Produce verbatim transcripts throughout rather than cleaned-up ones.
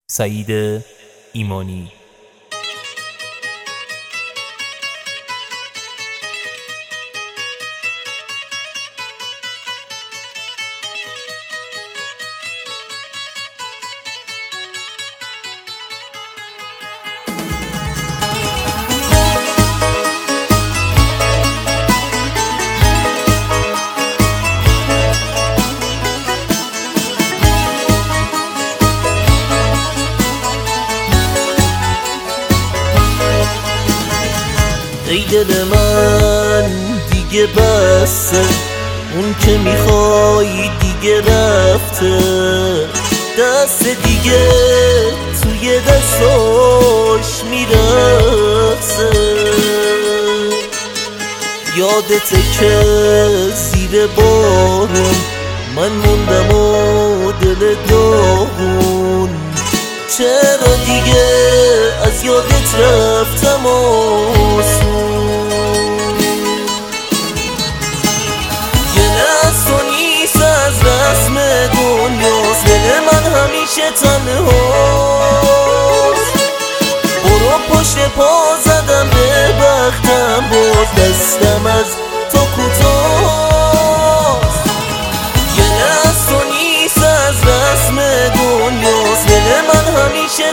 سعید ایمانی. ای دل من دیگه بسه، اون که میخوای دیگه رفته، دست دیگه توی دستاش میرقصه. یادته که زیر بارون من موندم و دل داغون، چرا دیگه از یادت رفتم آسون. یه نست و نیست از رسم دنیاست، دل من همیشه تنهاست. برو پشت پا زدم به بختم، باز دستم از تو کوتاست. یه نست و نیست از رسم دنیاست، دل من همیشه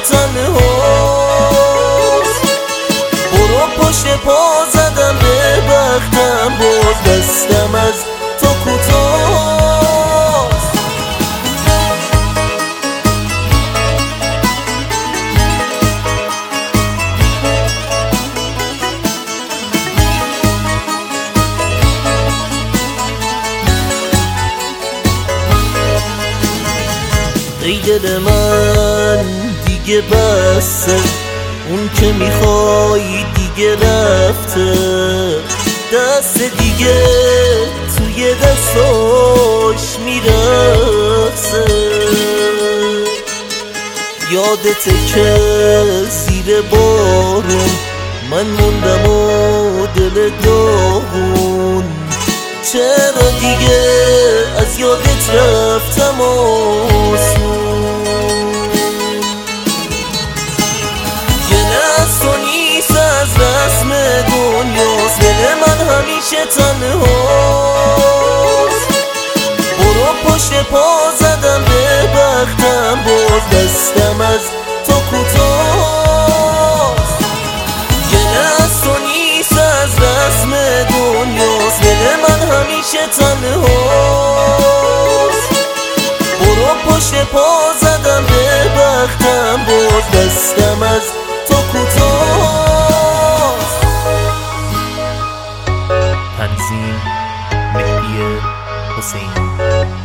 تنهاست. برو پشت پا زدم به بختم، باز دستم از تو کوتاست. ای دل من دیگه بسه، اون که میخوای دیگه رفته، دست دیگه توی دستاش میرقصه. یادته که زیر بارون من موندم و دل داغون، چرا دیگه از یادت رفتم آسون. یه نست و نیست از رسم دنیاست، دل من همیشه تنهاست. برو پشت پا زدم به بختم، باز دستم از تو کوتاست. یه نست و نیست از رسم دنیاست، دل من همیشه تنهاست. برو پشت پا زدم به بختم، باز دستم از تو کوتاست. تنظیم مهدی حسینی.